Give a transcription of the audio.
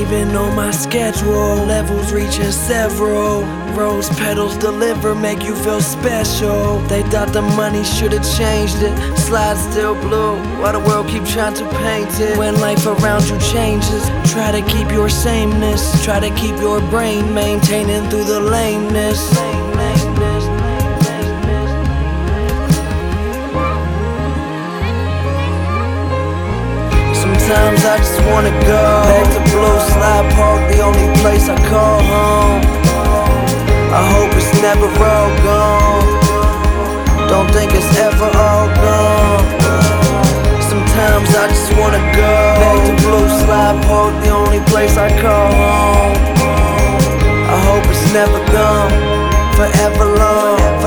even on my schedule. Levels reaching several. Rose petals deliver, make you feel special. They thought the money should've changed it. Slide still blue, while the world keep trying to paint it. When life around you changes, try to keep your sameness. Try to keep your brain maintaining through the lameness. Sometimes I just wanna go back to Blue Slide Park, the only place I call home. I hope it's never all gone. Don't think it's ever all gone. Sometimes I just wanna go back to Blue Slide Park, the only place I call home. I hope it's never gone, forever long.